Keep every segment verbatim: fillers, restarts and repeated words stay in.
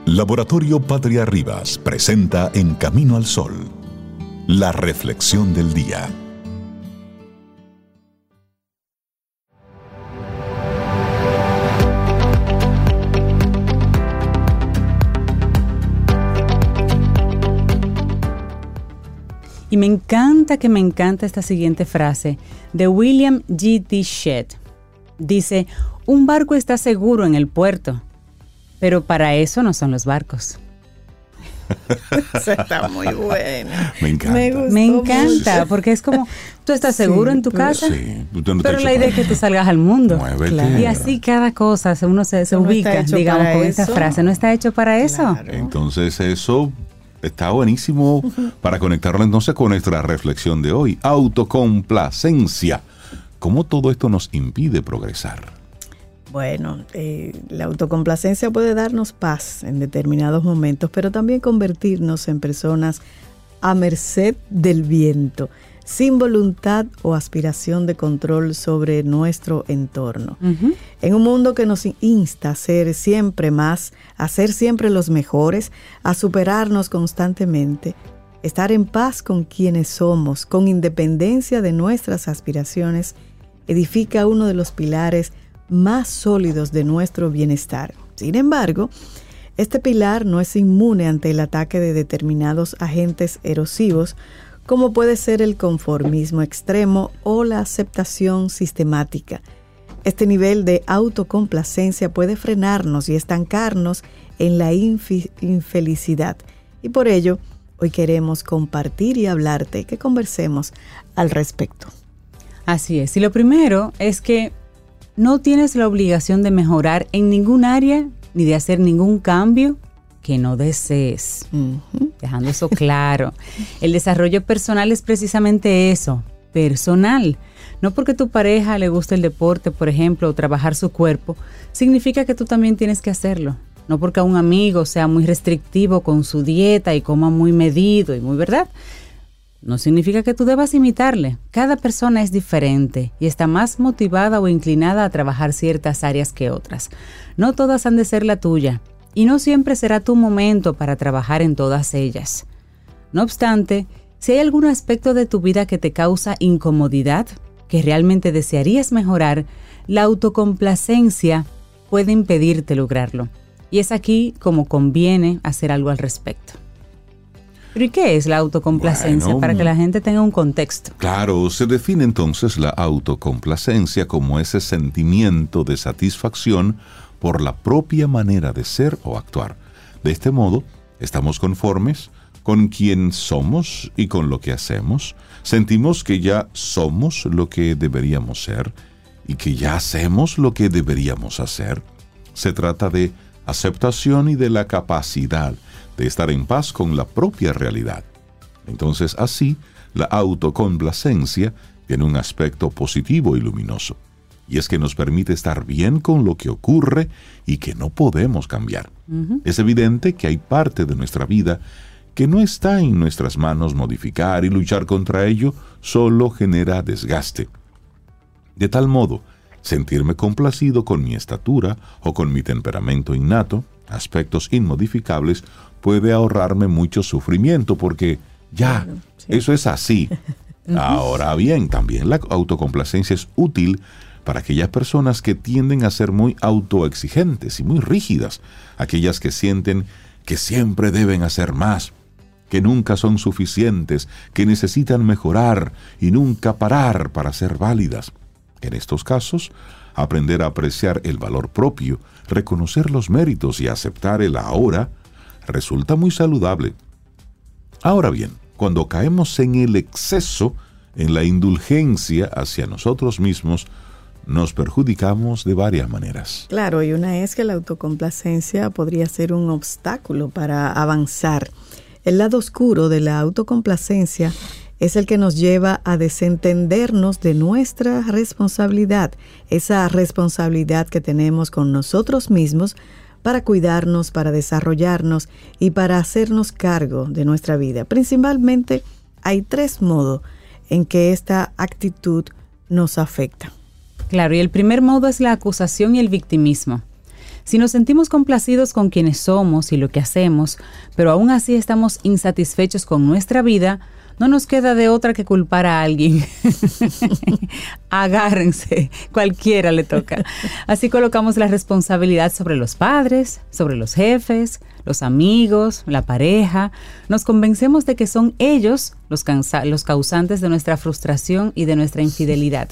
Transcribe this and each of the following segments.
Laboratorio Patria Rivas presenta En Camino al Sol, la reflexión del día. Y me encanta que me encanta esta siguiente frase de William G T Shedd. Dice, un barco está seguro en el puerto, pero para eso no son los barcos. Eso está muy bueno. Me encanta. Me, me encanta, sí, porque es como, tú estás seguro sí, en tu tú, casa, sí, no pero la idea es que tú salgas al mundo. Claro. Y así cada cosa, uno se, se ubica, no digamos, con esta frase. ¿No está hecho para eso? Claro. Entonces eso está buenísimo para conectarlo entonces con nuestra reflexión de hoy. Autocomplacencia. ¿Cómo todo esto nos impide progresar? Bueno, eh, la autocomplacencia puede darnos paz en determinados momentos, pero también convertirnos en personas a merced del viento, sin voluntad o aspiración de control sobre nuestro entorno. Uh-huh. En un mundo que nos insta a ser siempre más, a ser siempre los mejores, a superarnos constantemente, estar en paz con quienes somos, con independencia de nuestras aspiraciones, edifica uno de los pilares más sólidos de nuestro bienestar. Sin embargo, este pilar no es inmune ante el ataque de determinados agentes erosivos, como puede ser el conformismo extremo o la aceptación sistemática. Este nivel de autocomplacencia puede frenarnos y estancarnos en la infi- infelicidad. Y por ello, hoy queremos compartir y hablarte, que conversemos al respecto. Así es. Y lo primero es que no tienes la obligación de mejorar en ningún área ni de hacer ningún cambio que no desees. Uh-huh. Dejando eso claro. El desarrollo personal es precisamente eso, personal. No porque tu pareja le guste el deporte, por ejemplo, o trabajar su cuerpo, significa que tú también tienes que hacerlo. No porque a un amigo sea muy restrictivo con su dieta y coma muy medido y muy verdad. No significa que tú debas imitarle. Cada persona es diferente y está más motivada o inclinada a trabajar ciertas áreas que otras. No todas han de ser la tuya y no siempre será tu momento para trabajar en todas ellas. No obstante, si hay algún aspecto de tu vida que te causa incomodidad, que realmente desearías mejorar, la autocomplacencia puede impedirte lograrlo. Y es aquí como conviene hacer algo al respecto. ¿Pero y qué es la autocomplacencia? Bueno, para que la gente tenga un contexto. Claro, se define entonces la autocomplacencia como ese sentimiento de satisfacción por la propia manera de ser o actuar. De este modo, estamos conformes con quien somos y con lo que hacemos. Sentimos que ya somos lo que deberíamos ser y que ya hacemos lo que deberíamos hacer. Se trata de aceptación y de la capacidad de estar en paz con la propia realidad. Entonces, así, la autocomplacencia tiene un aspecto positivo y luminoso, y es que nos permite estar bien con lo que ocurre y que no podemos cambiar. Uh-huh. Es evidente que hay parte de nuestra vida que no está en nuestras manos modificar, y luchar contra ello solo genera desgaste. De tal modo, sentirme complacido con mi estatura o con mi temperamento innato, aspectos inmodificables, puede ahorrarme mucho sufrimiento porque ya, bueno, sí. Eso es así. Ahora bien, también la autocomplacencia es útil para aquellas personas que tienden a ser muy autoexigentes y muy rígidas, aquellas que sienten que siempre deben hacer más, que nunca son suficientes, que necesitan mejorar y nunca parar para ser válidas. En estos casos, aprender a apreciar el valor propio, reconocer los méritos y aceptar el ahora resulta muy saludable. Ahora bien, cuando caemos en el exceso, en la indulgencia hacia nosotros mismos, nos perjudicamos de varias maneras. Claro, y una es que la autocomplacencia podría ser un obstáculo para avanzar. El lado oscuro de la autocomplacencia es el que nos lleva a desentendernos de nuestra responsabilidad, esa responsabilidad que tenemos con nosotros mismos para cuidarnos, para desarrollarnos y para hacernos cargo de nuestra vida. Principalmente hay tres modos en que esta actitud nos afecta. Claro, y el primer modo es la acusación y el victimismo. Si nos sentimos complacidos con quienes somos y lo que hacemos, pero aún así estamos insatisfechos con nuestra vida, no nos queda de otra que culpar a alguien. Agárrense, cualquiera le toca. Así colocamos la responsabilidad sobre los padres, sobre los jefes, los amigos, la pareja. Nos convencemos de que son ellos los, cansa- los causantes de nuestra frustración y de nuestra infidelidad.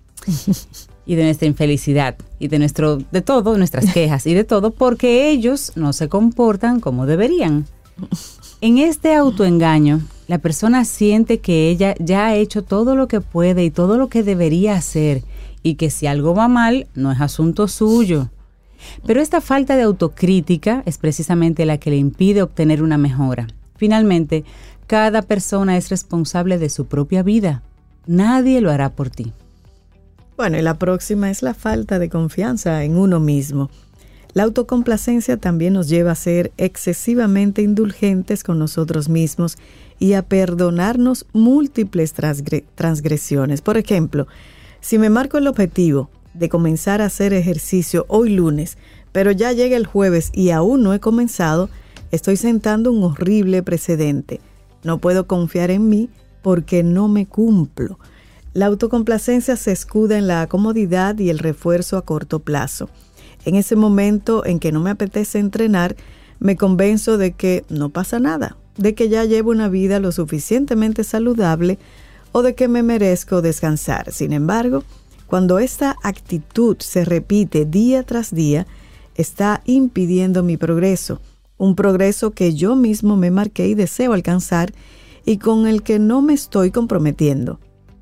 Y de nuestra infelicidad. Y de nuestro, de todo, de nuestras quejas y de todo, porque ellos no se comportan como deberían. En este autoengaño, la persona siente que ella ya ha hecho todo lo que puede y todo lo que debería hacer, y que si algo va mal, no es asunto suyo. Pero esta falta de autocrítica es precisamente la que le impide obtener una mejora. Finalmente, cada persona es responsable de su propia vida. Nadie lo hará por ti. Bueno, y la próxima es la falta de confianza en uno mismo. La autocomplacencia también nos lleva a ser excesivamente indulgentes con nosotros mismos y a perdonarnos múltiples transgre- transgresiones. Por ejemplo, si me marco el objetivo de comenzar a hacer ejercicio hoy lunes, pero ya llega el jueves y aún no he comenzado, estoy sentando un horrible precedente. No puedo confiar en mí porque no me cumplo. La autocomplacencia se escuda en la comodidad y el refuerzo a corto plazo. En ese momento en que no me apetece entrenar, me convenzo de que no pasa nada, de que ya llevo una vida lo suficientemente saludable o de que me merezco descansar. Sin embargo, cuando esta actitud se repite día tras día, está impidiendo mi progreso, un progreso que yo mismo me marqué y deseo alcanzar y con el que no me estoy comprometiendo.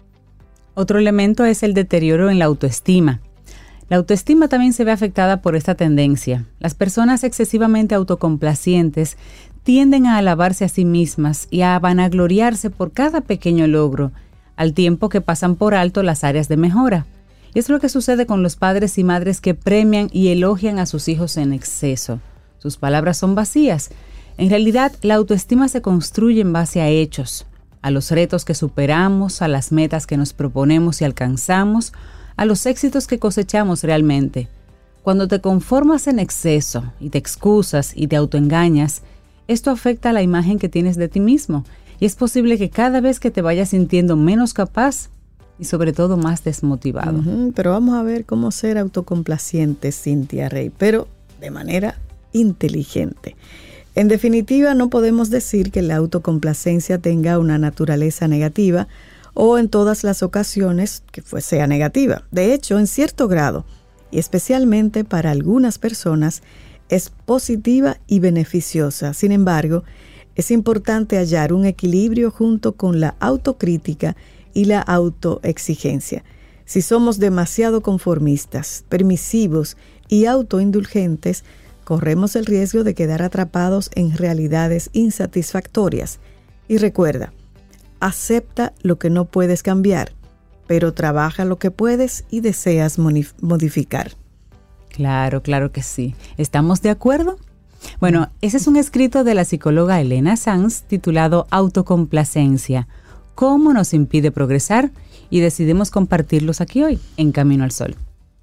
Otro elemento es el deterioro en la autoestima. La autoestima también se ve afectada por esta tendencia. Las personas excesivamente autocomplacientes tienden a alabarse a sí mismas y a vanagloriarse por cada pequeño logro, al tiempo que pasan por alto las áreas de mejora. Y es lo que sucede con los padres y madres que premian y elogian a sus hijos en exceso. Sus palabras son vacías. En realidad, la autoestima se construye en base a hechos, a los retos que superamos, a las metas que nos proponemos y alcanzamos, a los éxitos que cosechamos realmente. Cuando te conformas en exceso y te excusas y te autoengañas, esto afecta a la imagen que tienes de ti mismo y es posible que cada vez que te vayas sintiendo menos capaz y sobre todo más desmotivado. Uh-huh, pero vamos a ver cómo ser autocomplacientes, Cintia Rey, pero de manera inteligente. En definitiva, no podemos decir que la autocomplacencia tenga una naturaleza negativa o en todas las ocasiones que fue, sea negativa. De hecho, en cierto grado, y especialmente para algunas personas, es positiva y beneficiosa. Sin embargo, es importante hallar un equilibrio junto con la autocrítica y la autoexigencia. Si somos demasiado conformistas, permisivos y autoindulgentes, corremos el riesgo de quedar atrapados en realidades insatisfactorias. Y recuerda, acepta lo que no puedes cambiar, pero trabaja lo que puedes y deseas modificar. Claro, claro que sí. ¿Estamos de acuerdo? Bueno, ese es un escrito de la psicóloga Elena Sanz titulado Autocomplacencia. ¿Cómo nos impide progresar? Y decidimos compartirlos aquí hoy, en Camino al Sol.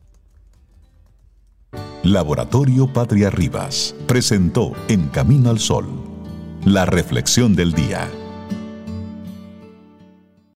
Laboratorio Patria Rivas presentó En Camino al Sol, la reflexión del día.